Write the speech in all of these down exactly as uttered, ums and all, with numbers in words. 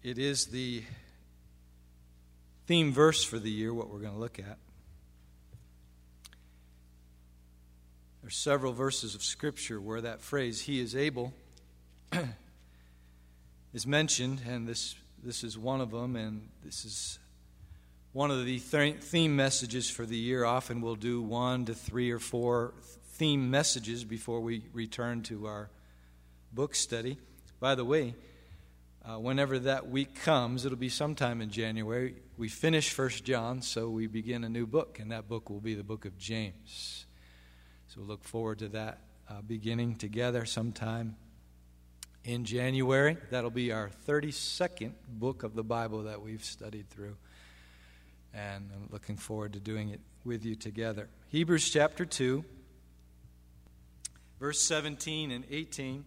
It is the theme verse for the year, what we're going to look at. There's several verses of Scripture where that phrase, "He is able," is mentioned, and this this is one of them, and this is one of the th- theme messages for the year. Often we'll do one to three or four theme messages before we return to our book study. By the way, uh, whenever that week comes, it'll be sometime in January, we finish First John, so we begin a new book, and that book will be the book of James. So we'll look forward to that uh, beginning together sometime in January. That'll be our thirty-second book of the Bible that we've studied through. And I'm looking forward to doing it with you together. Hebrews chapter two, verse seventeen and eighteen.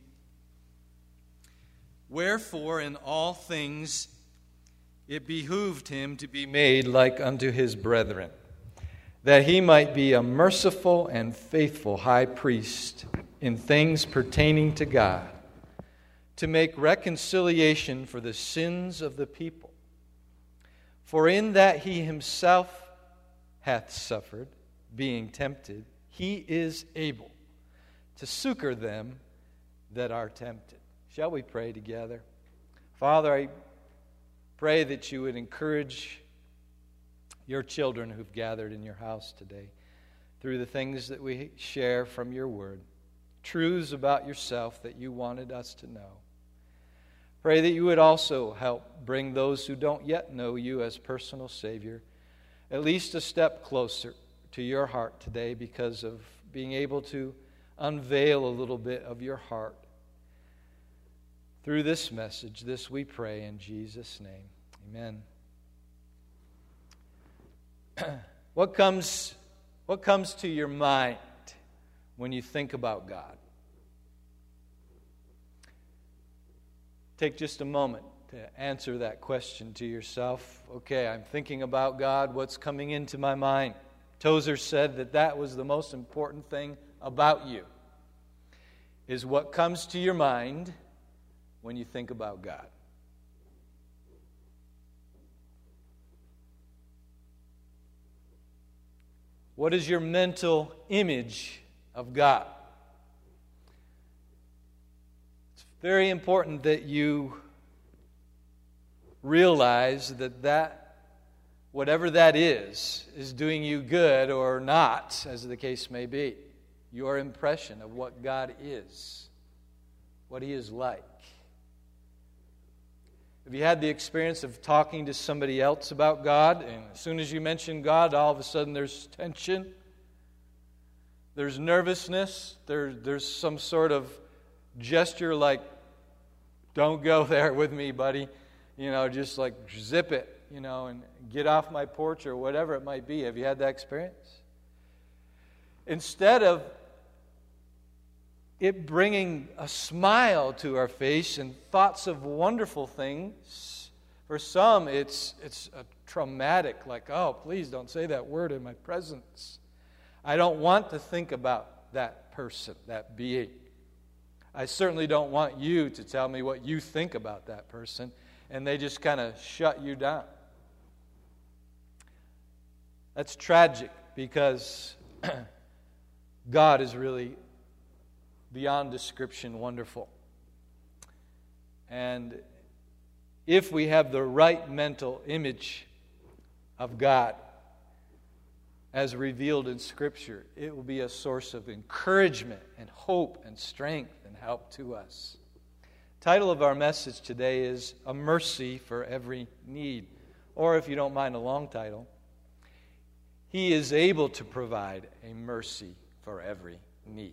"Wherefore in all things it behooved him to be made like unto his brethren, that he might be a merciful and faithful high priest in things pertaining to God, to make reconciliation for the sins of the people. For in that he himself hath suffered, being tempted, he is able to succor them that are tempted." Shall we pray together? Father, I pray that you would encourage your children who've gathered in your house today through the things that we share from your word, truths about yourself that you wanted us to know. Pray that you would also help bring those who don't yet know you as personal Savior at least a step closer to your heart today because of being able to unveil a little bit of your heart. Through this message, this we pray in Jesus' name. Amen. What comes, what comes to your mind when you think about God? Take just a moment to answer that question to yourself. Okay, I'm thinking about God. What's coming into my mind? Tozer said that that was the most important thing about you, is what comes to your mind when you think about God. What is your mental image of God? It's very important that you realize that that, whatever that is, is doing you good or not, as the case may be. Your impression of what God is, what He is like. Have you had the experience of talking to somebody else about God, and as soon as you mention God, all of a sudden there's tension, there's nervousness, there, there's some sort of gesture like, "Don't go there with me, buddy," you know, just like zip it, you know, and get off my porch or whatever it might be. Have you had that experience? Instead of it bringing a smile to our face and thoughts of wonderful things, for some it's it's a traumatic, like, "Oh, please don't say that word in my presence. I don't want to think about that person, that being. I certainly don't want you to tell me what you think about that person," and they just kind of shut you down. That's tragic because God is really beyond description wonderful. And if we have the right mental image of God as revealed in Scripture, it will be a source of encouragement and hope and strength and help to us. The title of our message today is "A Mercy for Every Need," or if you don't mind a long title, "He is able to provide a mercy for every need."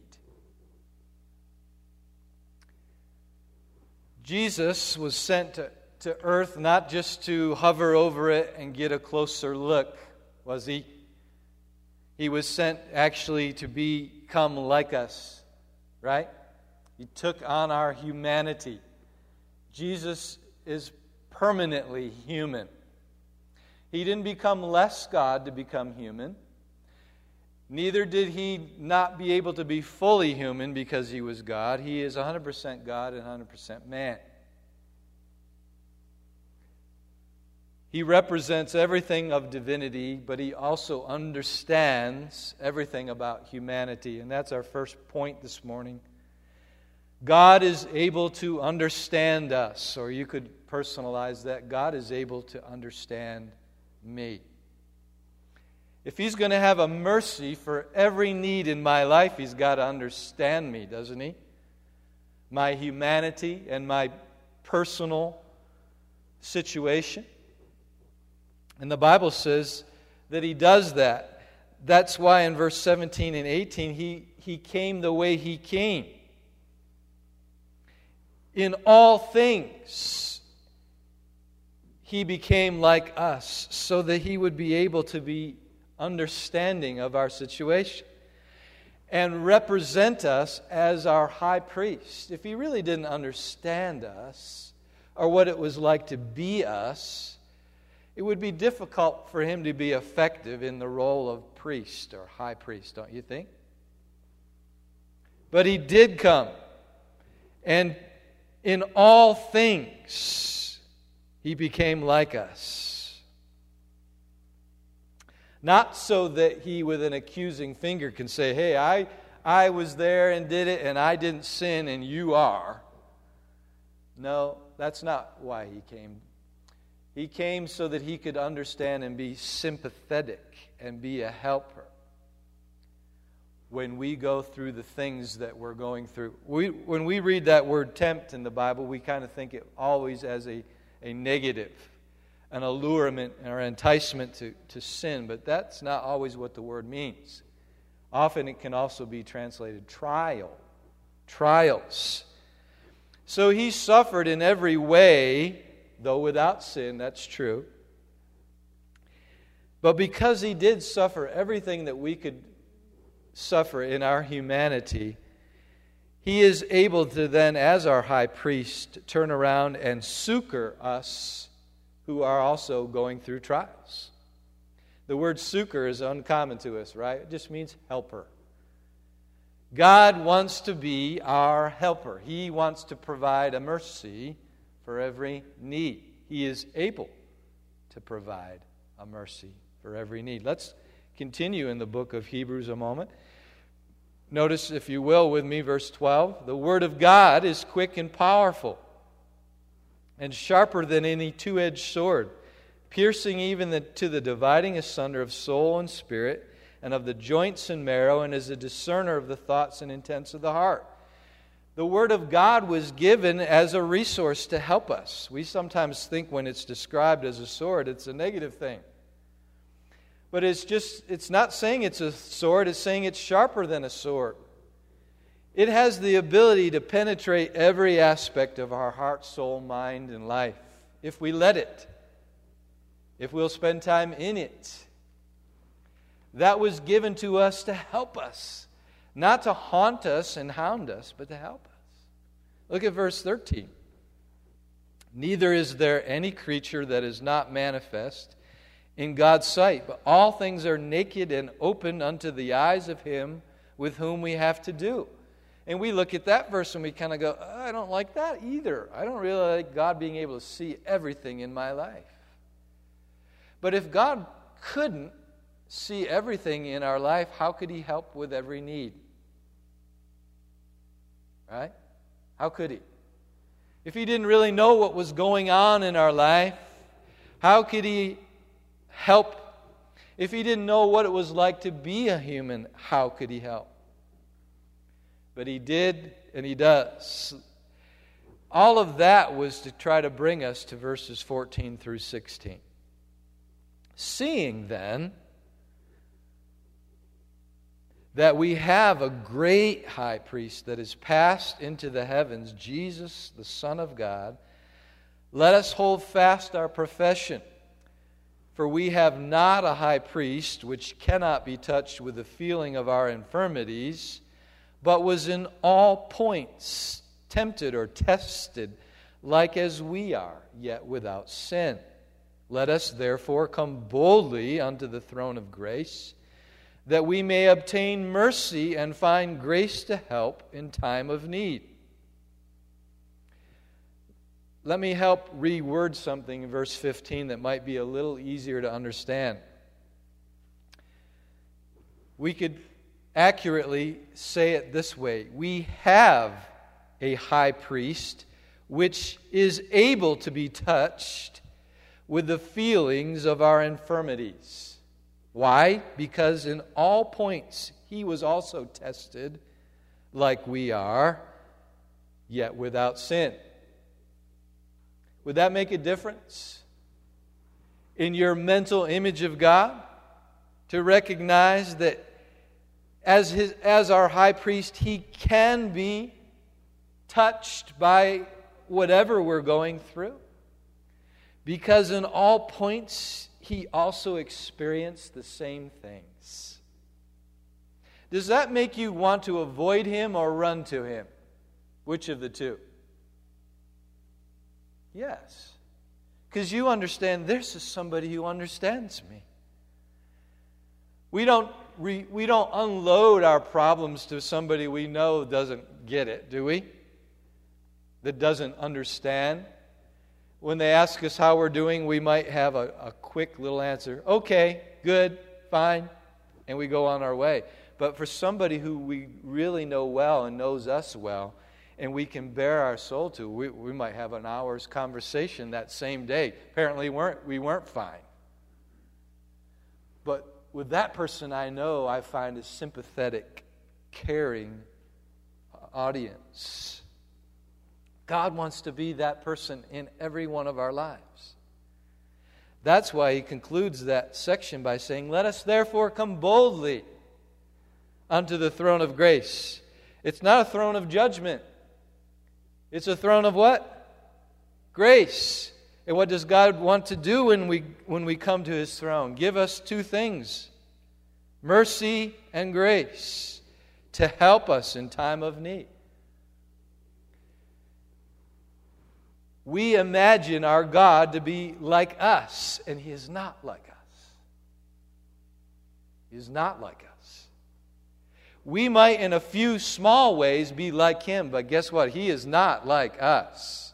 Jesus was sent to, to earth not just to hover over it and get a closer look, was He? He was sent actually to become like us, right? He took on our humanity. Jesus is permanently human. He didn't become less God to become human. Neither did He not be able to be fully human because He was God. He is one hundred percent God and one hundred percent man. He represents everything of divinity, but he also understands everything about humanity. And that's our first point this morning. God is able to understand us, or you could personalize that. God is able to understand me. If he's going to have a mercy for every need in my life, he's got to understand me, doesn't he? My humanity and my personal situation. And the Bible says that he does that. That's why in verse seventeen and eighteen, he, he came the way he came. In all things, he became like us, so that he would be able to be understanding of our situation and represent us as our high priest. If he really didn't understand us or what it was like to be us, it would be difficult for him to be effective in the role of priest or high priest, don't you think? But he did come, and in all things he became like us. Not so that he with an accusing finger can say, hey, I, I was there and did it and I didn't sin and you are. No, that's not why he came. He came so that he could understand and be sympathetic and be a helper when we go through the things that we're going through. We, when we read that word tempt in the Bible, we kind of think it always as a, a negative, an allurement or enticement to, to sin, but that's not always what the word means. Often it can also be translated trial, trials. So he suffered in every way, though without sin, that's true. But because he did suffer everything that we could suffer in our humanity, he is able to then, as our high priest, turn around and succor us who are also going through trials. The word succor is uncommon to us, right? It just means helper. God wants to be our helper. He wants to provide a mercy for every need. He is able to provide a mercy for every need. Let's continue in the book of Hebrews a moment. Notice, if you will, with me, verse twelve. The word of God is quick and powerful, and sharper than any two-edged sword, piercing even the, to the dividing asunder of soul and spirit, and of the joints and marrow, and is a discerner of the thoughts and intents of the heart. The Word of God was given as a resource to help us. We sometimes think when it's described as a sword, it's a negative thing. But it's just, it's not saying it's a sword, it's saying it's sharper than a sword. It has the ability to penetrate every aspect of our heart, soul, mind, and life, if we let it, if we'll spend time in it. That was given to us to help us. Not to haunt us and hound us, but to help us. Look at verse thirteen. Neither is there any creature that is not manifest in God's sight, but all things are naked and open unto the eyes of him with whom we have to do. And we look at that verse and we kind of go, oh, I don't like that either. I don't really like God being able to see everything in my life. But if God couldn't see everything in our life, how could he help with every need? Right? How could he? If he didn't really know what was going on in our life, how could he help? If he didn't know what it was like to be a human, how could he help? But he did, and he does. All of that was to try to bring us to verses fourteen through sixteen. Seeing then that we have a great high priest that is passed into the heavens, Jesus, the Son of God, let us hold fast our profession. For we have not a high priest which cannot be touched with the feeling of our infirmities, but was in all points tempted or tested like as we are, yet without sin. Let us therefore come boldly unto the throne of grace, that we may obtain mercy and find grace to help in time of need. let me help reword something in verse fifteen that might be a little easier to understand. We could accurately say it this way: we have a high priest which is able to be touched with the feelings of our infirmities. Why? Because in all points he was also tested like we are, yet without sin. Would that make a difference in your mental image of God? To recognize that as his, as our high priest, he can be touched by whatever we're going through. Because in all points, he also experienced the same things. Does that make you want to avoid him or run to him? Which of the two? Yes. Because you understand, this is somebody who understands me. We don't, re, we don't unload our problems to somebody we know doesn't get it, do we? That doesn't understand. When they ask us how we're doing, we might have a, a quick little answer. Okay, good, fine. And we go on our way. But for somebody who we really know well and knows us well, and we can bear our soul to, we, we might have an hour's conversation that same day. Apparently weren't, we weren't fine. But with that person I know, I find a sympathetic, caring audience. God wants to be that person in every one of our lives. That's why he concludes that section by saying, "Let us therefore come boldly unto the throne of grace." It's not a throne of judgment. It's a throne of what? Grace. And what does God want to do when we when we come to his throne? Give us two things: mercy and grace, to help us in time of need. We imagine our God to be like us, and he is not like us. He is not like us. We might, in a few small ways, be like him, but guess what? He is not like us.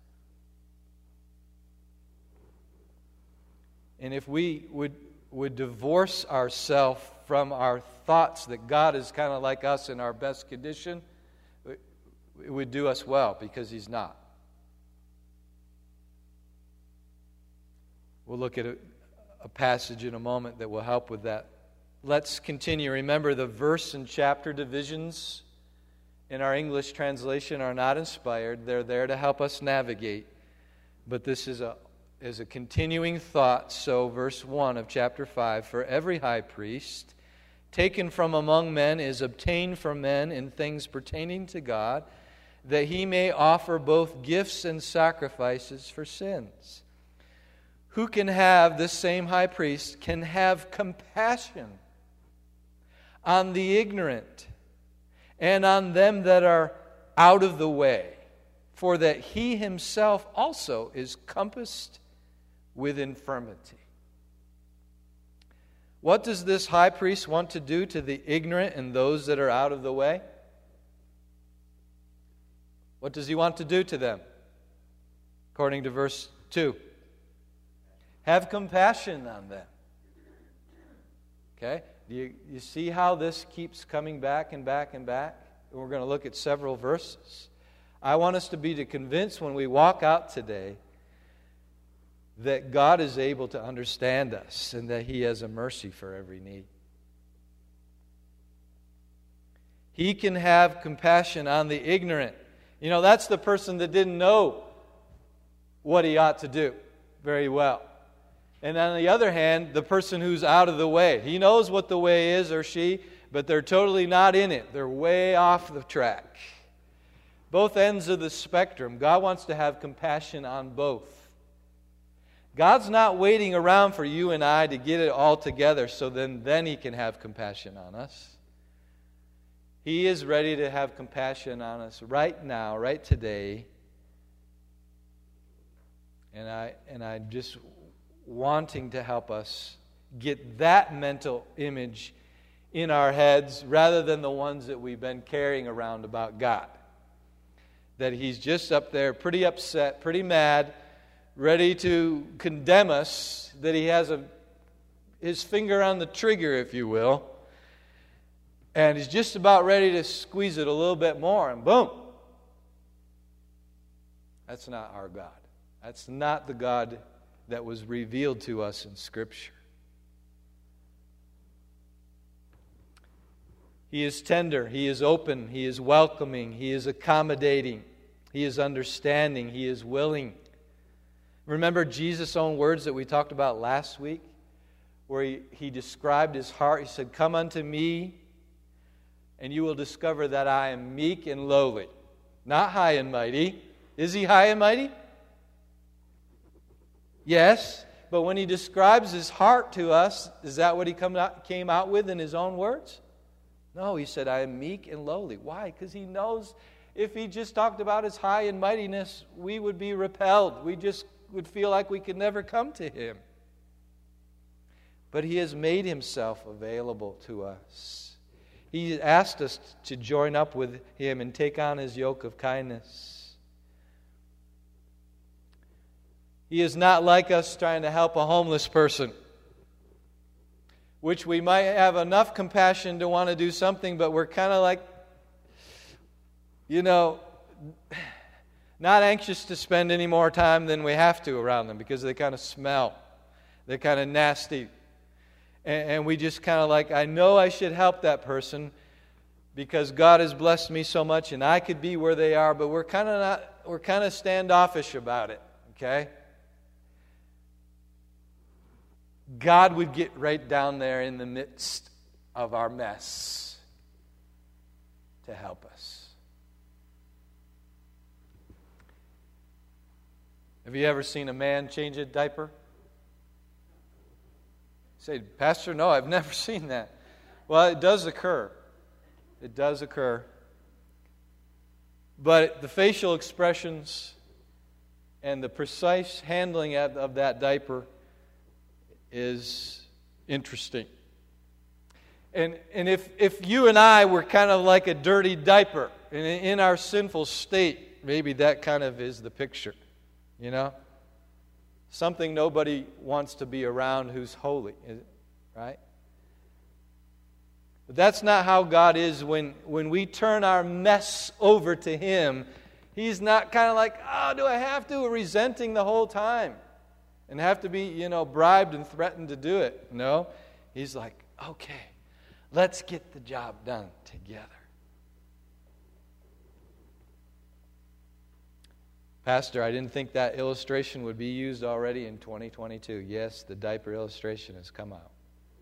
And if we would, would divorce ourselves from our thoughts that God is kind of like us in our best condition, it would do us well, because he's not. We'll look at a, a passage in a moment that will help with that. Let's continue. Remember, the verse and chapter divisions in our English translation are not inspired. They're there to help us navigate. But this is a, is a continuing thought. So, verse one of chapter five, "For every high priest taken from among men is obtained from men in things pertaining to God, that he may offer both gifts and sacrifices for sins. Who can have, this same high priest, can have compassion on the ignorant and on them that are out of the way, for that he himself also is compassed with infirmity." What does this high priest want to do to the ignorant and those that are out of the way? What does he want to do to them? According to verse two. Have compassion on them. Okay? Do you, you see how this keeps coming back and back and back? We're going to look at several verses. I want us to be to convinced when we walk out today that God is able to understand us and that he has a mercy for every need. He can have compassion on the ignorant. You know, that's the person that didn't know what he ought to do very well. And on the other hand, the person who's out of the way. He knows what the way is, or she, but they're totally not in it. They're way off the track. Both ends of the spectrum. God wants to have compassion on both. God's not waiting around for you and I to get it all together so then, then he can have compassion on us. He is ready to have compassion on us right now, right today. And I and I just wanting to help us get that mental image in our heads rather than the ones that we've been carrying around about God. that he's just up there pretty upset, pretty mad, ready to condemn us, that he has a his finger on the trigger, if you will, and he's just about ready to squeeze it a little bit more, and boom. That's not our God. That's not the God that was revealed to us in Scripture. He is tender, He is open, He is welcoming, He is accommodating, He is understanding, He is willing. Remember Jesus' own words that we talked about last week, where he, he described His heart. He said, "Come unto me, and you will discover that I am meek and lowly." Not high and mighty. Is He high and mighty? Yes, but when He describes His heart to us, is that what He come out, came out with in His own words? No, He said, "I am meek and lowly." Why? Because He knows if He just talked about His high and mightiness, we would be repelled. We just would feel like we could never come to Him. But He has made Himself available to us. He asked us to join up with Him and take on His yoke of kindness. He is not like us trying to help a homeless person, which we might have enough compassion to want to do something, but we're kind of like, you know, not anxious to spend any more time than we have to around them because they kind of smell. They're kind of nasty. And, and we just kind of like, I know I should help that person because God has blessed me so much and I could be where they are, but we're kind of not, we're kind of standoffish about it, okay? God would get right down there in the midst of our mess to help us. Have you ever seen a man change a diaper? Say, "Pastor, no, I've never seen that." Well, it does occur. It does occur. But the facial expressions and the precise handling of that diaper is interesting. And and if if you and I were kind of like a dirty diaper in, in our sinful state, maybe that kind of is the picture, you know? Something nobody wants to be around who's holy, right? But that's not how God is when, when we turn our mess over to Him. He's not kind of like, "Oh, do I have to?" resenting the whole time. And have to be, you know, bribed and threatened to do it. No. He's like, "Okay, let's get the job done together." Pastor, I didn't think that illustration would be used already in twenty twenty-two. Yes, the diaper illustration has come out.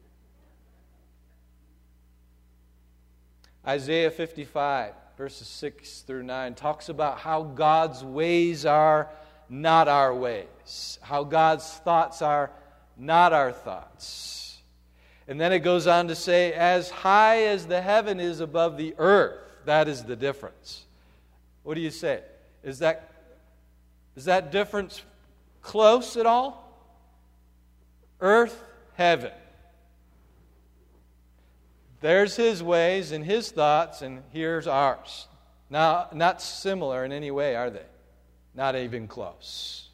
Isaiah fifty-five, verses six through nine, talks about how God's ways are not our ways. How God's thoughts are not our thoughts. And then it goes on to say, as high as the heaven is above the earth, that is the difference. What do you say? Is that, is that difference close at all? Earth, heaven. There's His ways and His thoughts, and here's ours. Now, not similar in any way, are they? Not even close.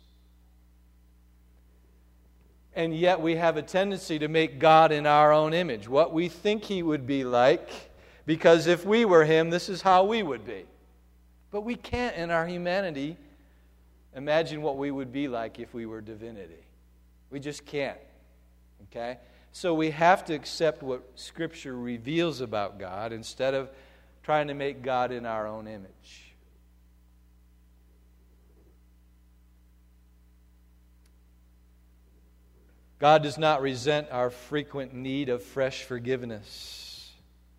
And yet we have a tendency to make God in our own image, what we think He would be like, because if we were Him, this is how we would be. But we can't, in our humanity, imagine what we would be like if we were divinity. We just can't. Okay? So we have to accept what Scripture reveals about God instead of trying to make God in our own image. God does not resent our frequent need of fresh forgiveness.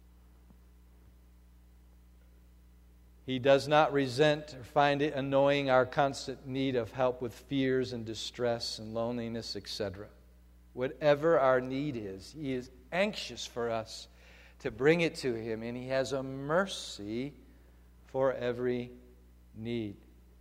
He does not resent or find it annoying our constant need of help with fears and distress and loneliness, et cetera. Whatever our need is, He is anxious for us to bring it to Him, and He has a mercy for every need.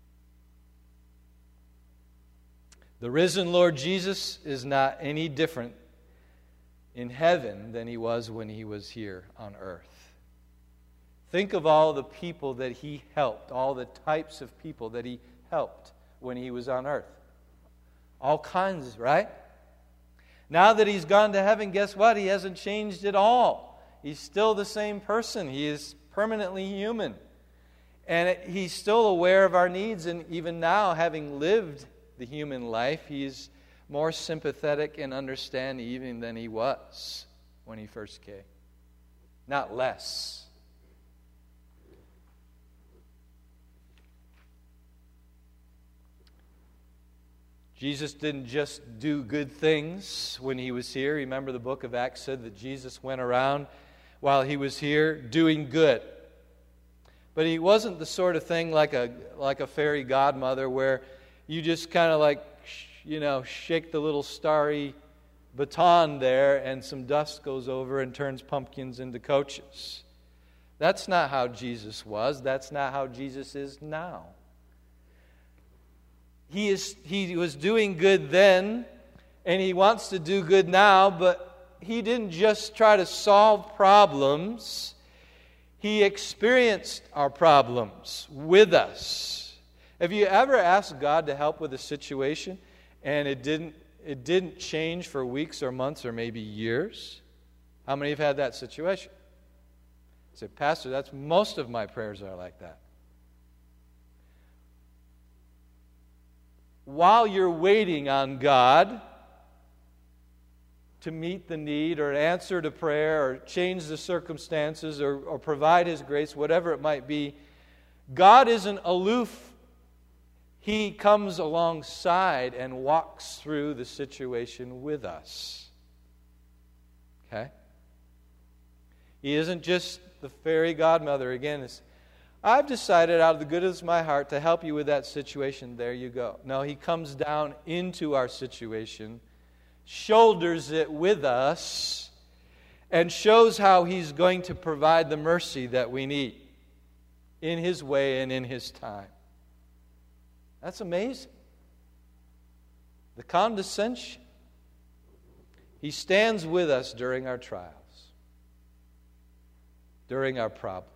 The risen Lord Jesus is not any different in heaven than He was when He was here on earth. Think of all the people that he helped, all the types of people that he helped when he was on earth. All kinds, right? Now that he's gone to heaven, guess what? He hasn't changed at all. He's still the same person. He is permanently human. And it, he's still aware of our needs, and even now, having lived the human life, he's more sympathetic and understanding even than he was when he first came. Not less. Jesus didn't just do good things when he was here. Remember, the book of Acts said that Jesus went around while he was here doing good. But he wasn't the sort of thing like a like a fairy godmother where you just kind of like, you know, shake the little starry baton there and some dust goes over and turns pumpkins into coaches. That's not how Jesus was. That's not how Jesus is now. He is he was doing good then, and he wants to do good now, but he didn't just try to solve problems. He experienced our problems with us. Have you ever asked God to help with a situation and it didn't it didn't change for weeks or months or maybe years? How many have had that situation? I said, Pastor, that's most of my prayers are like that. While you're waiting on God to meet the need or answer to prayer or change the circumstances or, or provide His grace, whatever it might be, God isn't aloof. He comes alongside and walks through the situation with us. Okay? He isn't just the fairy godmother. Again, it's, I've decided out of the goodness of my heart to help you with that situation. There you go. No, He comes down into our situation, shoulders it with us, and shows how He's going to provide the mercy that we need in His way and in His time. That's amazing. The condescension. He stands with us during our trials, during our problems.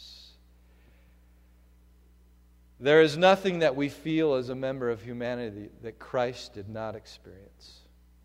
There is nothing that we feel as a member of humanity that Christ did not experience.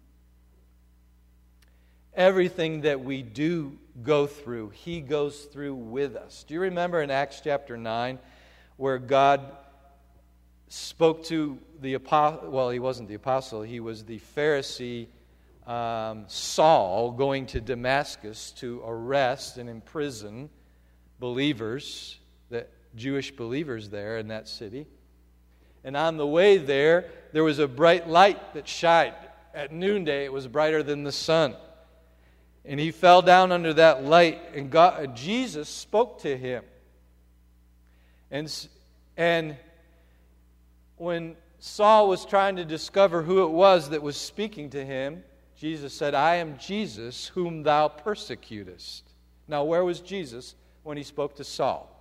Everything that we do go through, He goes through with us. Do you remember in Acts chapter nine where God spoke to the apostle? Well, he wasn't the apostle. He was the Pharisee um, Saul going to Damascus to arrest and imprison believers, the Jewish believers there in that city. And on the way there, there was a bright light that shined. At noonday, it was brighter than the sun. And he fell down under that light, and God, Jesus spoke to him. And, and when Saul was trying to discover who it was that was speaking to him, Jesus said, I am Jesus whom thou persecutest. Now, where was Jesus when he spoke to Saul?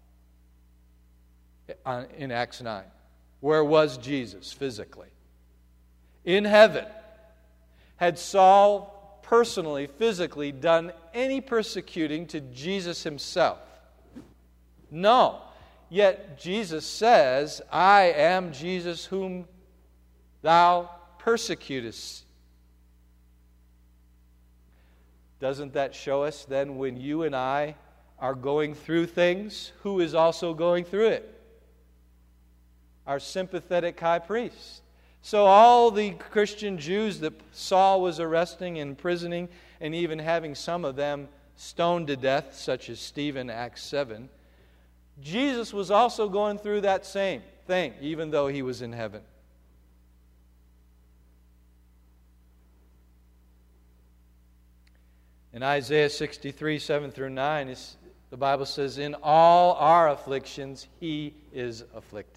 In Acts nine. Where was Jesus physically? In heaven. Had Saul personally, physically done any persecuting to Jesus himself? No. Yet Jesus says, I am Jesus whom thou persecutest. Doesn't that show us then when you and I are going through things, who is also going through it? Our sympathetic high priest. So all the Christian Jews that Saul was arresting and imprisoning and even having some of them stoned to death, such as Stephen, Acts seven, Jesus was also going through that same thing, even though He was in heaven. In Isaiah sixty-three, seven through nine, the Bible says, in all our afflictions He is afflicted.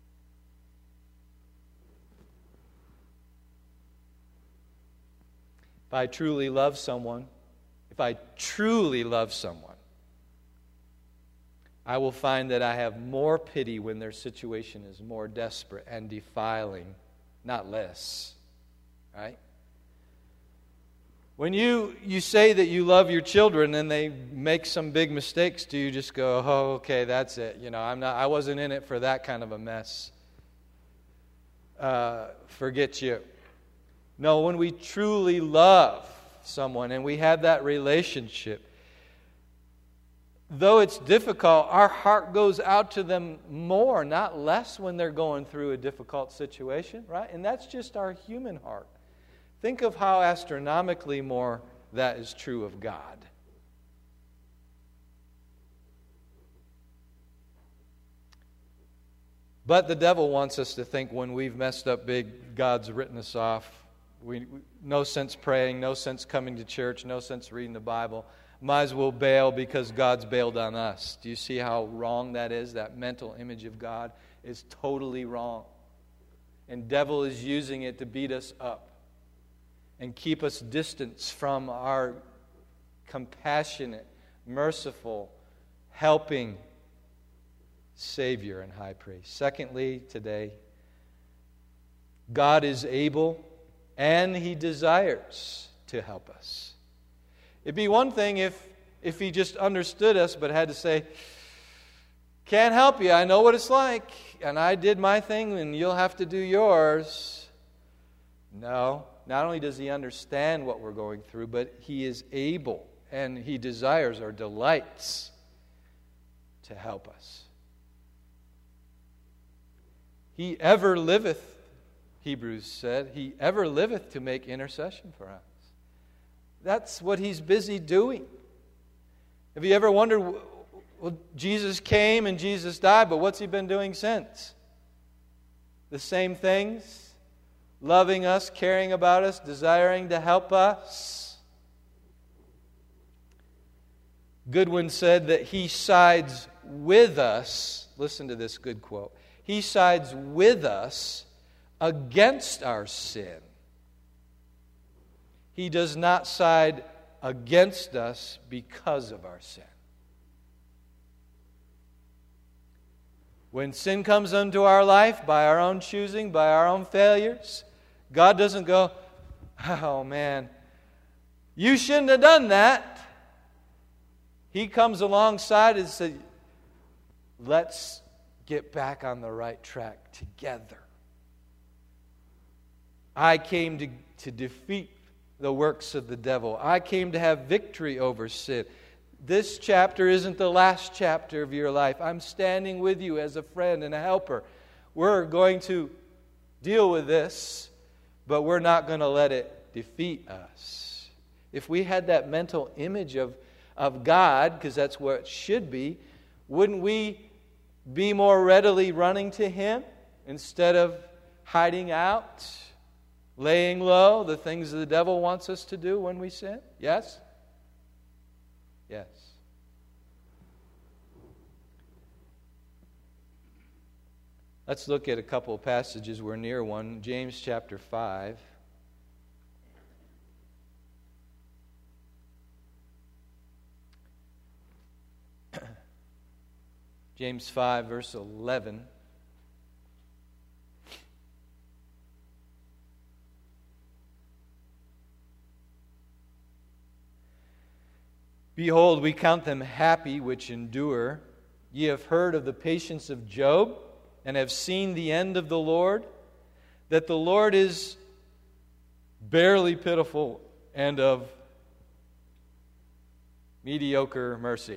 If I truly love someone, if I truly love someone, I will find that I have more pity when their situation is more desperate and defiling, not less. Right? When you, you say that you love your children and they make some big mistakes, do you just go, oh, okay, that's it. You know, I'm not, I wasn't in it for that kind of a mess. Uh, forget you. No, when we truly love someone and we have that relationship, though it's difficult, our heart goes out to them more, not less, when they're going through a difficult situation, right? And that's just our human heart. Think of how astronomically more that is true of God. But the devil wants us to think when we've messed up big, God's written us off. We, we, no sense praying, no sense coming to church, no sense reading the Bible. Might as well bail because God's bailed on us. Do you see how wrong that is? That mental image of God is totally wrong. And devil is using it to beat us up and keep us distant from our compassionate, merciful, helping Savior and High Priest. Secondly, today, God is able and He desires to help us. It'd be one thing if, if He just understood us but had to say, can't help you, I know what it's like, and I did my thing and you'll have to do yours. No. Not only does He understand what we're going through, but He is able and He desires or delights to help us. He ever liveth, Hebrews said, He ever liveth to make intercession for us. That's what He's busy doing. Have you ever wondered, well, Jesus came and Jesus died, but what's He been doing since? The same things? Loving us, caring about us, desiring to help us. Goodwin said that He sides with us. Listen to this good quote. He sides with us against our sin. He does not side against us because of our sin. When sin comes into our life by our own choosing, by our own failures, God doesn't go, oh man, you shouldn't have done that. He comes alongside and says, let's get back on the right track together. I came to, to defeat the works of the devil. I came to have victory over sin. This chapter isn't the last chapter of your life. I'm standing with you as a friend and a helper. We're going to deal with this, but we're not going to let it defeat us. If we had that mental image of, of God, because that's what it should be, wouldn't we be more readily running to Him instead of hiding out, laying low, the things the devil wants us to do when we sin? Yes? Yes. Let's look at a couple of passages. We're near one. James chapter five. James five, verse eleven. Behold, we count them happy which endure. Ye have heard of the patience of Job, and have seen the end of the Lord, that the Lord is barely pitiful and of mediocre mercy.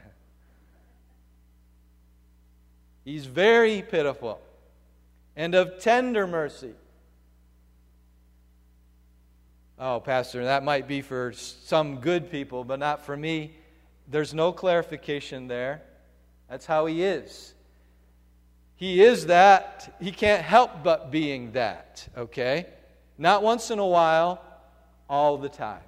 He's very pitiful and of tender mercy. Oh, Pastor, that might be for some good people, but not for me. There's no clarification there. That's how He is. He is that. He can't help but being that, okay? Not once in a while, all the time.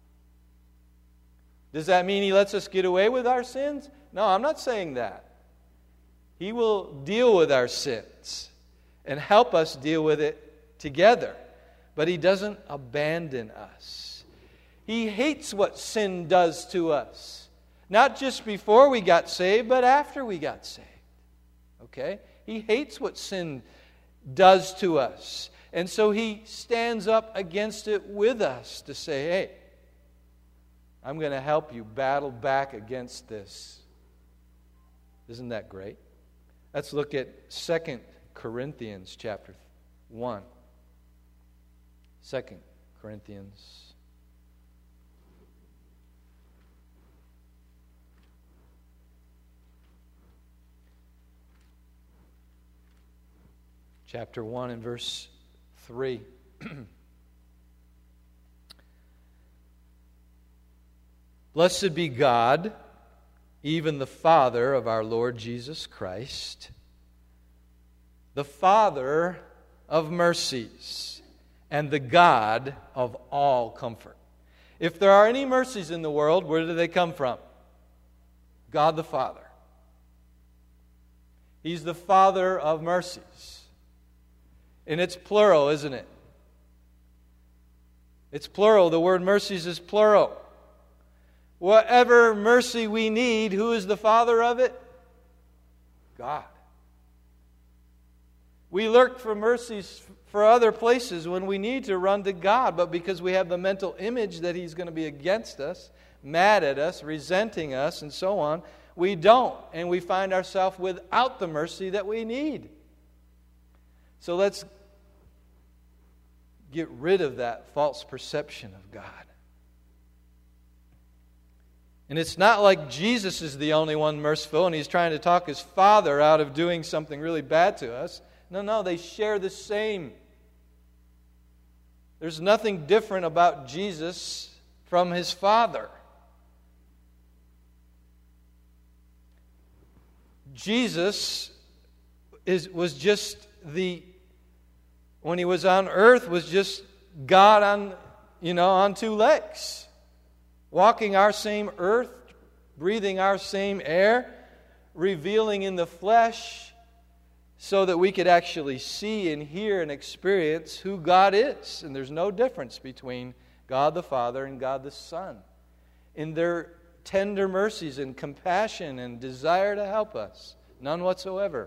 Does that mean He lets us get away with our sins? No, I'm not saying that. He will deal with our sins and help us deal with it together. But He doesn't abandon us. He hates what sin does to us. Not just before we got saved, but after we got saved. Okay? He hates what sin does to us. And so He stands up against it with us to say, hey, I'm going to help you battle back against this. Isn't that great? Let's look at Second Corinthians chapter one. Second Corinthians. Chapter one and verse three. Blessed be God, even the Father of our Lord Jesus Christ, the Father of mercies, and the God of all comfort. If there are any mercies in the world, where do they come from? God the Father. He's the Father of mercies. And it's plural, isn't it? It's plural. The word mercies is plural. Whatever mercy we need, who is the Father of it? God. We look for mercies for other places when we need to run to God, but because we have the mental image that He's going to be against us, mad at us, resenting us, and so on, we don't, and we find ourselves without the mercy that we need. So let's get rid of that false perception of God. And it's not like Jesus is the only one merciful and He's trying to talk His Father out of doing something really bad to us. No, no, they share the same. There's nothing different about Jesus from His Father. Jesus is was just the, when He was on earth, was just God on, you know, on two legs. Walking our same earth, breathing our same air, revealing in the flesh so that we could actually see and hear and experience who God is. And there's no difference between God the Father and God the Son in their tender mercies and compassion and desire to help us. None whatsoever.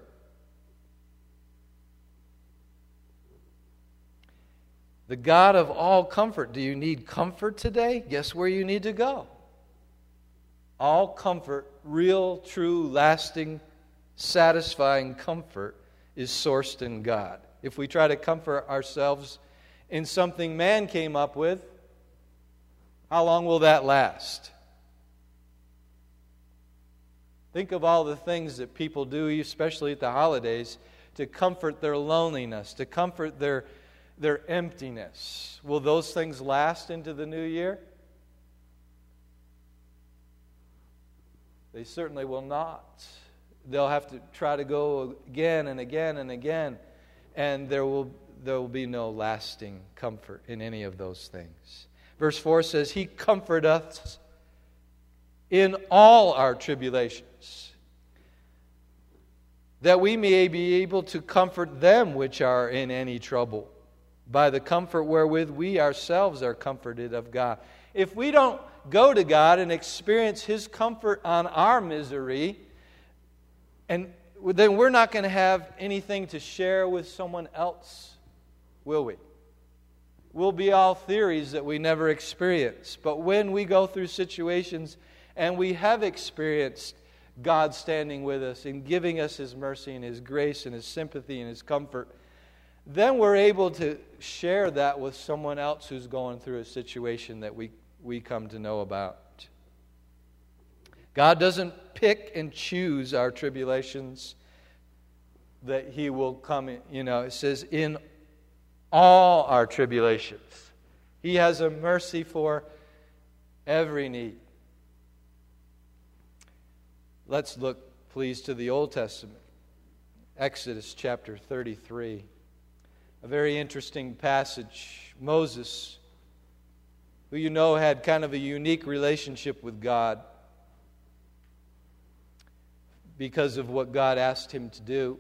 The God of all comfort. Do you need comfort today? Guess where you need to go. All comfort, real, true, lasting, satisfying comfort is sourced in God. If we try to comfort ourselves in something man came up with, how long will that last? Think of all the things that people do, especially at the holidays, to comfort their loneliness, to comfort their their emptiness. Will those things last into the new year? They certainly will not. They'll have to try to go again and again and again, and there will there will be no lasting comfort in any of those things. Verse four says, He comforteth us in all our tribulations, that we may be able to comfort them which are in any trouble, by the comfort wherewith we ourselves are comforted of God. If we don't go to God and experience His comfort on our misery, and then we're not going to have anything to share with someone else, will we? We'll be all theories that we never experience. But when we go through situations and we have experienced God standing with us and giving us His mercy and His grace and His sympathy and His comfort, then we're able to share that with someone else who's going through a situation that we, we come to know about. God doesn't pick and choose our tribulations that He will come in. You know, it says, in all our tribulations. He has a mercy for every need. Let's look, please, to the Old Testament. Exodus chapter thirty-three. A very interesting passage. Moses, who you know had kind of a unique relationship with God because of what God asked him to do.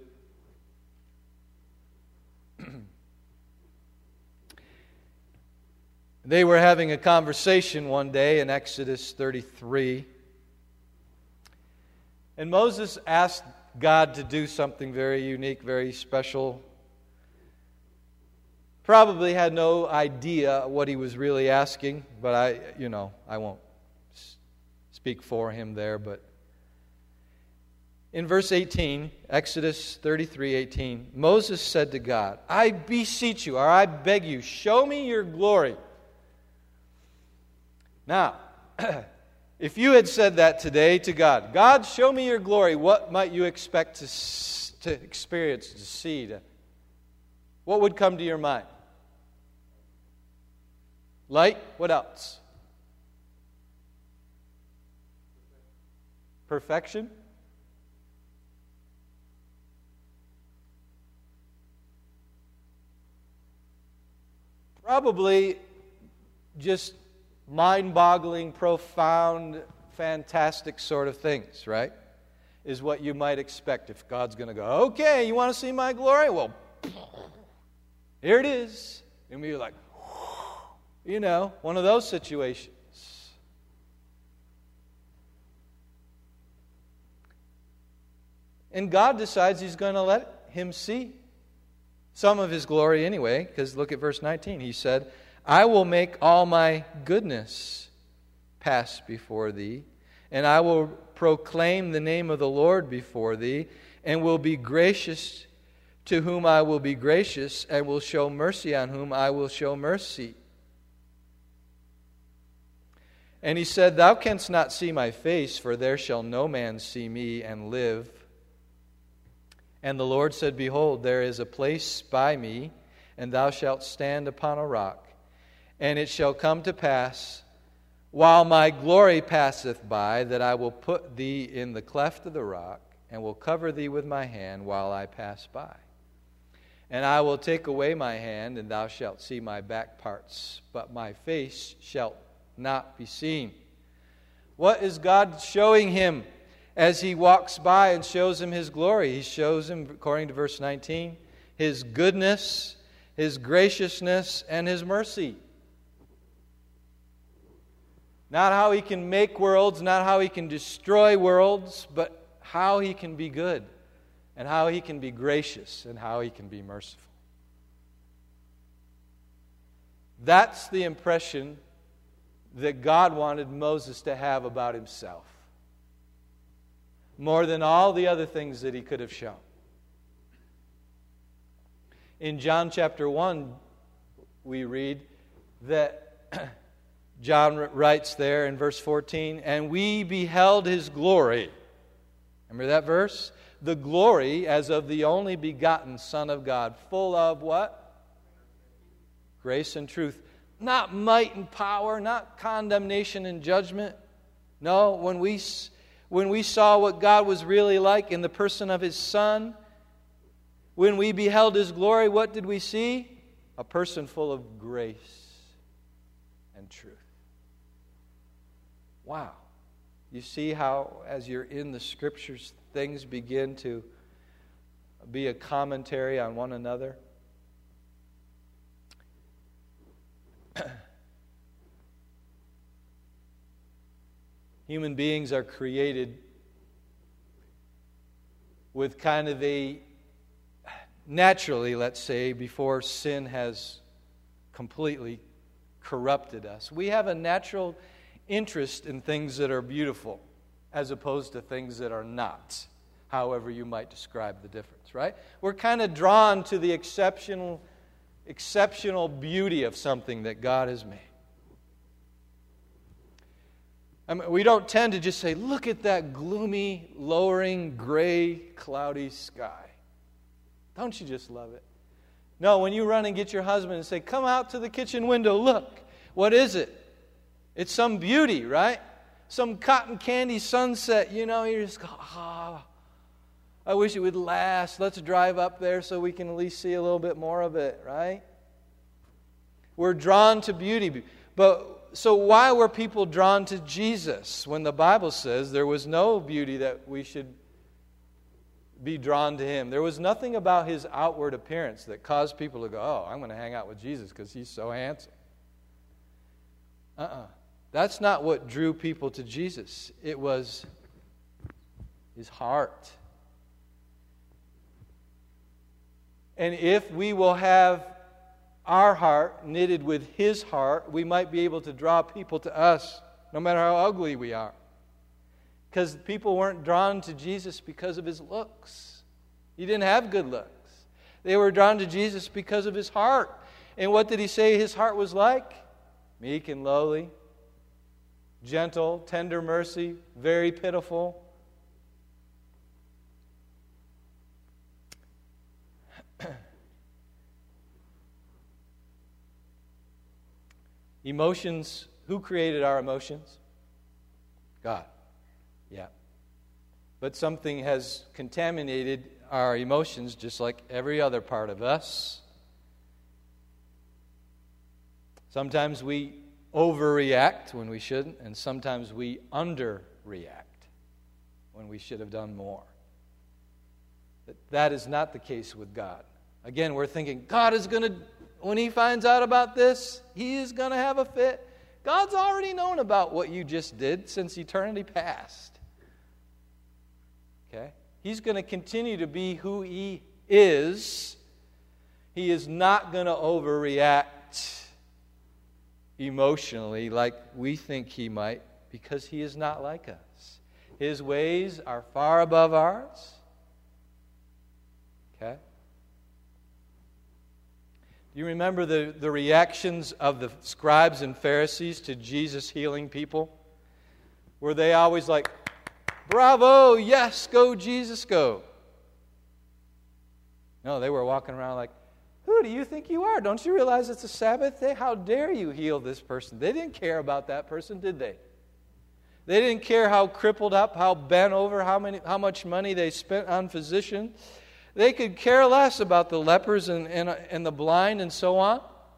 They were having a conversation one day in Exodus thirty-three. And Moses asked God to do something very unique, very special. Probably had no idea what he was really asking, but I, you know, I won't speak for him there, but in verse eighteen, Exodus thirty-three eighteen, Moses said to God, I beseech you, or I beg you, show me your glory. Now, if you had said that today to God, God, show me your glory, what might you expect to, to experience, to see? To, what would come to your mind? Light? What else? Perfection? Probably just mind-boggling, profound, fantastic sort of things, right? Is what you might expect if God's going to go, okay, you want to see my glory? Well, here it is. And we're like, you know, one of those situations. And God decides He's going to let him see some of His glory anyway, because look at verse nineteen. He said, I will make all my goodness pass before thee, and I will proclaim the name of the Lord before thee, and will be gracious to whom I will be gracious, and will show mercy on whom I will show mercy. And he said, Thou canst not see my face, for there shall no man see me and live. And the Lord said, Behold, there is a place by me, and thou shalt stand upon a rock. And it shall come to pass, while my glory passeth by, that I will put thee in the cleft of the rock, and will cover thee with my hand while I pass by. And I will take away my hand, and thou shalt see my back parts, but my face shalt not be seen. What is God showing him as he walks by and shows him His glory? He shows him, according to verse nineteen, His goodness, His graciousness, and His mercy. Not how He can make worlds, not how He can destroy worlds, but how He can be good, and how He can be gracious, and how He can be merciful. That's the impression that God wanted Moses to have about Himself, more than all the other things that He could have shown. In John chapter one, we read that John writes there in verse fourteen, and we beheld His glory. Remember that verse? The glory as of the only begotten Son of God, full of what? Grace and truth. Not might and power, not condemnation and judgment. No, when we, when we saw what God was really like in the person of His Son, when we beheld His glory, what did we see? A person full of grace and truth. Wow. You see how, as you're in the Scriptures, things begin to be a commentary on one another? Human beings are created with kind of a, naturally, let's say, before sin has completely corrupted us, we have a natural interest in things that are beautiful as opposed to things that are not, however you might describe the difference, right? We're kind of drawn to the exceptional, exceptional beauty of something that God has made. I mean, we don't tend to just say, look at that gloomy, lowering, gray, cloudy sky. Don't you just love it? No, when you run and get your husband and say, come out to the kitchen window, look. What is it? It's some beauty, right? Some cotton candy sunset, you know, you just go, ah, oh, I wish it would last. Let's drive up there so we can at least see a little bit more of it, right? We're drawn to beauty. But so why were people drawn to Jesus when the Bible says there was no beauty that we should be drawn to Him? There was nothing about His outward appearance that caused people to go, oh, I'm going to hang out with Jesus because He's so handsome. Uh-uh. That's not what drew people to Jesus. It was His heart. And if we will have our heart knitted with His heart, we might be able to draw people to us, no matter how ugly we are. Because people weren't drawn to Jesus because of his looks. He didn't have good looks. They were drawn to Jesus because of his heart. And what did he say his heart was like? Meek and lowly, gentle, tender mercy, very pitiful. Emotions, who created our emotions? God. Yeah. But something has contaminated our emotions just like every other part of us. Sometimes we overreact when we shouldn't, and sometimes we underreact when we should have done more. But that is not the case with God. Again, we're thinking, God is going to, when he finds out about this, he is going to have a fit. God's already known about what you just did since eternity past. Okay? He's going to continue to be who he is. He is not going to overreact emotionally like we think he might, because he is not like us. His ways are far above ours. Okay? Do you remember the, the reactions of the scribes and Pharisees to Jesus healing people? Were they always like, bravo, yes, go Jesus, go? No, they were walking around like, who do you think you are? Don't you realize it's a Sabbath day? How dare you heal this person? They didn't care about that person, did they? They didn't care how crippled up, how bent over, how many, how much money they spent on physicians. They could care less about the lepers and, and, and the blind and so on.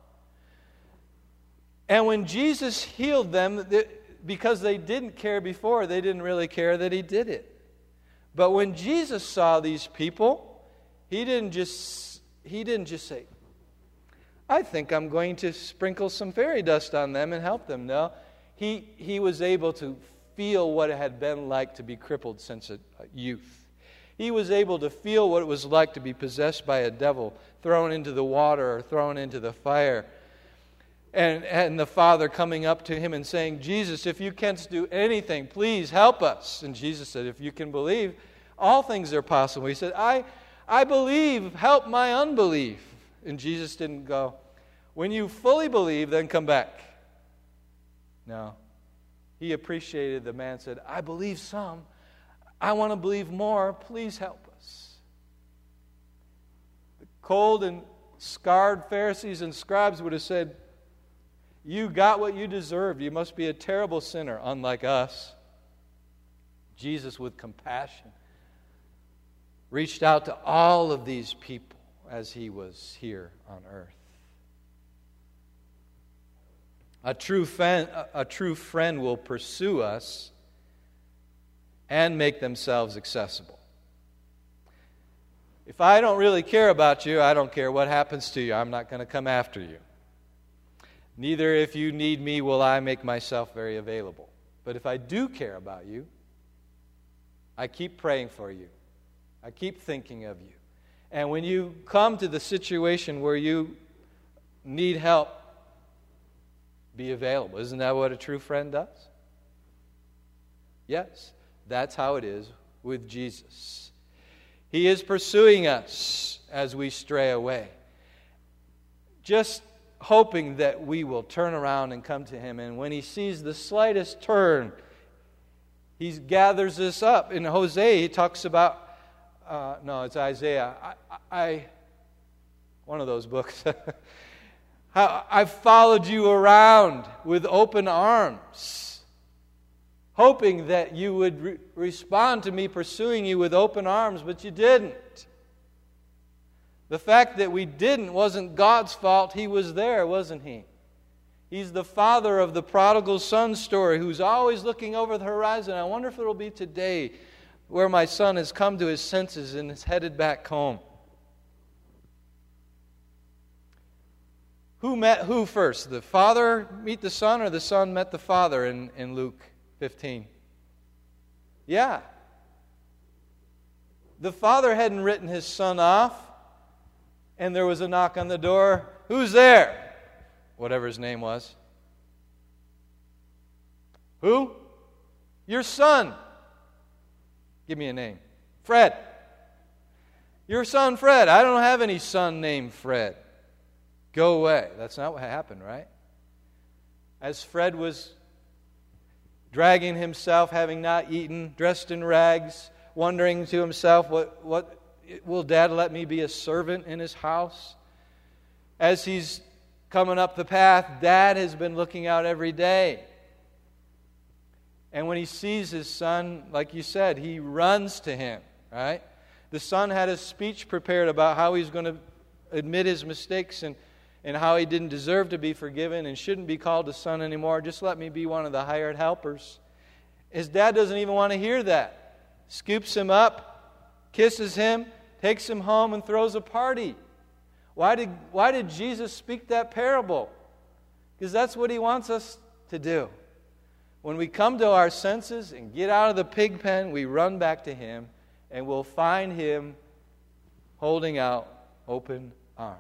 And when Jesus healed them, they, because they didn't care before, they didn't really care that he did it. But when Jesus saw these people, he didn't just he didn't just say, I think I'm going to sprinkle some fairy dust on them and help them. No, he he was able to feel what it had been like to be crippled since a, a youth. He was able to feel what it was like to be possessed by a devil, thrown into the water or thrown into the fire. And, and the Father coming up to him and saying, Jesus, if you canst do anything, please help us. And Jesus said, if you can believe, all things are possible. He said, I, I believe, help my unbelief. And Jesus didn't go, when you fully believe, then come back. No. He appreciated the man, said, I believe some. I want to believe more. Please help us. The cold and scarred Pharisees and scribes would have said, you got what you deserved. You must be a terrible sinner, unlike us. Jesus, with compassion, reached out to all of these people as he was here on earth. A true friend, a true friend will pursue us and make themselves accessible. If I don't really care about you, I don't care what happens to you. I'm not going to come after you. Neither if you need me will I make myself very available. But if I do care about you, I keep praying for you. I keep thinking of you. And when you come to the situation where you need help, be available. Isn't that what a true friend does? Yes, that's how it is with Jesus. He is pursuing us as we stray away, just hoping that we will turn around and come to him. And when he sees the slightest turn, he gathers us up. In Hosea, he talks about, uh, no, it's Isaiah. I, I one of those books. How I've followed you around with open arms, hoping that you would re- respond to me pursuing you with open arms, but you didn't. The fact that we didn't wasn't God's fault. He was there, wasn't he? He's the father of the prodigal son story who's always looking over the horizon. I wonder if it'll be today where my son has come to his senses and is headed back home. Who met who first? The father meet the son, or the son met the father in, in Luke fifteen? Yeah. The father hadn't written his son off, and there was a knock on the door. Who's there? Whatever his name was. Who? Your son. Give me a name. Fred. Your son Fred. I don't have any son named Fred. Go away. That's not what happened, right? As Fred was dragging himself, having not eaten, dressed in rags, wondering to himself, what, what will Dad let me be a servant in his house? As he's coming up the path, Dad has been looking out every day. And when he sees his son, like you said, he runs to him, right? The son had a speech prepared about how he's going to admit his mistakes and, and how he didn't deserve to be forgiven and shouldn't be called a son anymore. Just let me be one of the hired helpers. His dad doesn't even want to hear that. Scoops him up, kisses him, takes him home, and throws a party. Why did, why did Jesus speak that parable? Because that's what he wants us to do. When we come to our senses and get out of the pig pen, we run back to him, and we'll find him holding out open arms.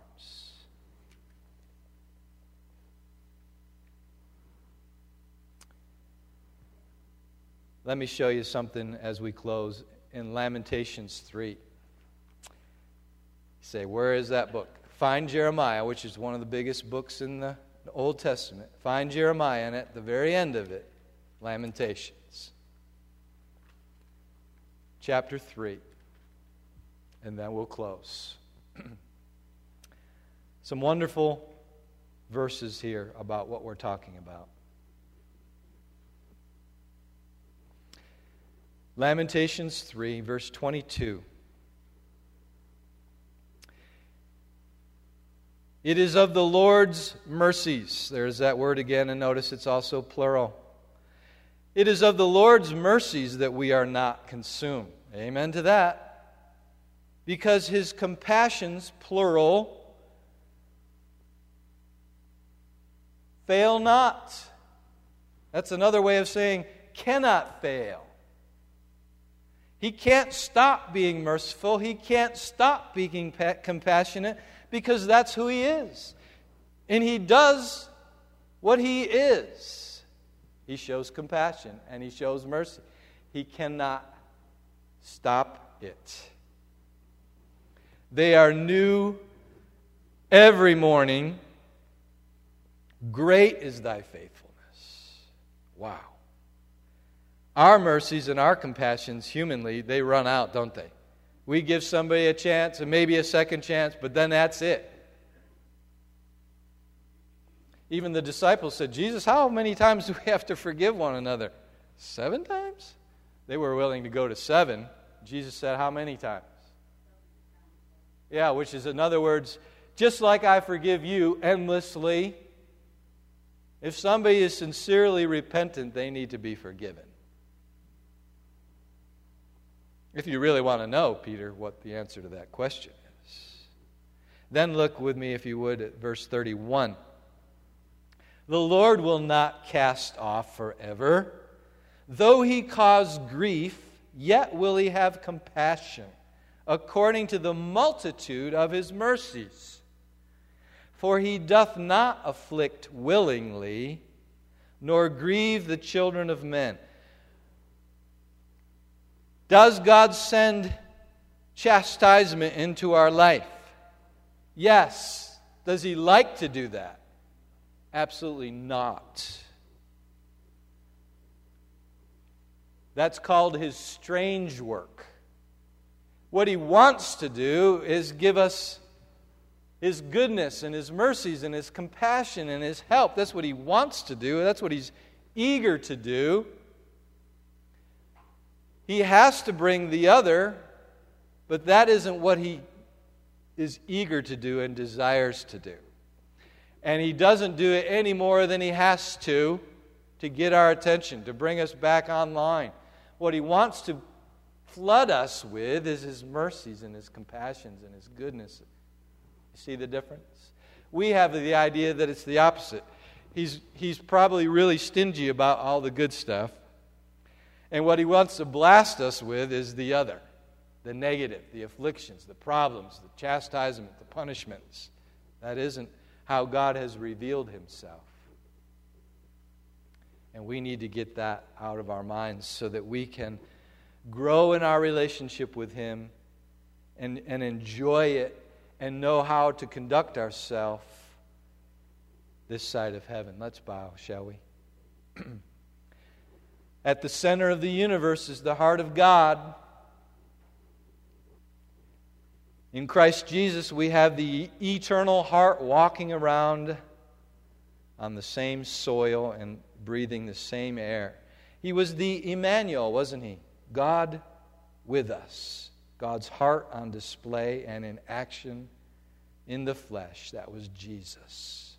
Let me show you something as we close in Lamentations three. You say, where is that book? Find Jeremiah, which is one of the biggest books in the Old Testament. Find Jeremiah, and at the very end of it, Lamentations. Chapter three. And then we'll close. Some wonderful verses here about what we're talking about. Lamentations three, verse twenty-two. It is of the Lord's mercies. There's that word again, and notice it's also plural. It is of the Lord's mercies that we are not consumed. Amen to that. Because His compassions, plural, fail not. That's another way of saying cannot fail. He can't stop being merciful. He can't stop being compassionate because that's who He is. And He does what He is. He shows compassion and He shows mercy. He cannot stop it. They are new every morning. Great is thy faithfulness. Wow. Our mercies and our compassions, humanly, they run out, don't they? We give somebody a chance and maybe a second chance, but then that's it. Even the disciples said, Jesus, how many times do we have to forgive one another? Seven times? They were willing to go to seven. Jesus said, how many times? Yeah, which is, in other words, just like I forgive you endlessly, if somebody is sincerely repentant, they need to be forgiven. If you really want to know, Peter, what the answer to that question is. Then look with me, if you would, at verse thirty-one. The Lord will not cast off forever. Though He cause grief, yet will He have compassion, according to the multitude of His mercies. For He doth not afflict willingly, nor grieve the children of men. Does God send chastisement into our life? Yes. Does He like to do that? Absolutely not. That's called His strange work. What He wants to do is give us His goodness and His mercies and His compassion and His help. That's what He wants to do. That's what He's eager to do. He has to bring the other, but that isn't what He is eager to do and desires to do. And He doesn't do it any more than He has to to get our attention, to bring us back online. What He wants to flood us with is His mercies and His compassions and His goodness. You see the difference? We have the idea that it's the opposite. He's, he's probably really stingy about all the good stuff. And what He wants to blast us with is the other, the negative, the afflictions, the problems, the chastisement, the punishments. That isn't how God has revealed Himself. And we need to get that out of our minds so that we can grow in our relationship with Him and, and enjoy it and know how to conduct ourselves this side of heaven. Let's bow, shall we? At the center of the universe is the heart of God. In Christ Jesus, we have the eternal heart walking around on the same soil and breathing the same air. He was the Emmanuel, wasn't He? God with us. God's heart on display and in action in the flesh. That was Jesus.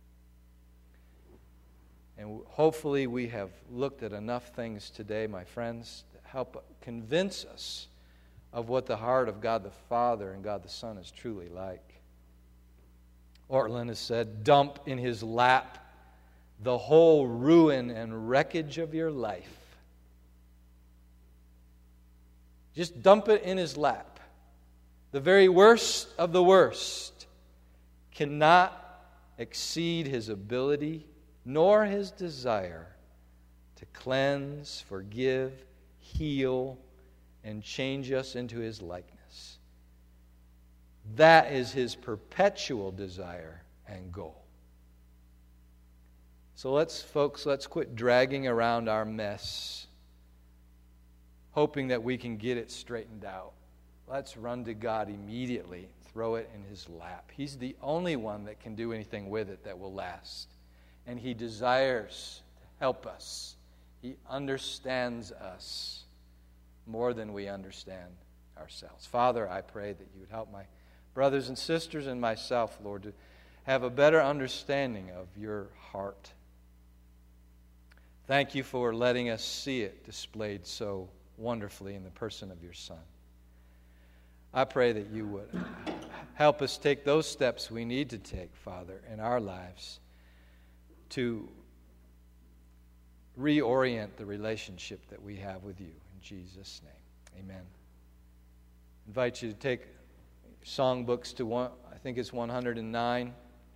And hopefully we have looked at enough things today, my friends, to help convince us of what the heart of God the Father and God the Son is truly like. Ortlund has said, dump in His lap the whole ruin and wreckage of your life. Just dump it in His lap. The very worst of the worst cannot exceed His ability nor His desire to cleanse, forgive, heal, and change us into His likeness. That is His perpetual desire and goal. So let's, folks, let's quit dragging around our mess, hoping that we can get it straightened out. Let's run to God immediately, throw it in His lap. He's the only one that can do anything with it that will last. And He desires to help us. He understands us more than we understand ourselves. Father, I pray that You would help my brothers and sisters and myself, Lord, to have a better understanding of Your heart. Thank You for letting us see it displayed so wonderfully in the person of Your Son. I pray that You would help us take those steps we need to take, Father, in our lives to reorient the relationship that we have with You. In Jesus' name, amen. I invite you to take songbooks to one, I think it's one hundred nine.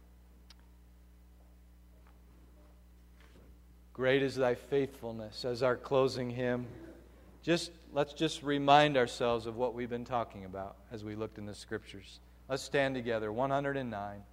Great is Thy faithfulness, as our closing hymn. Just let's just remind ourselves of what we've been talking about as we looked in the Scriptures. Let's stand together. one hundred nine.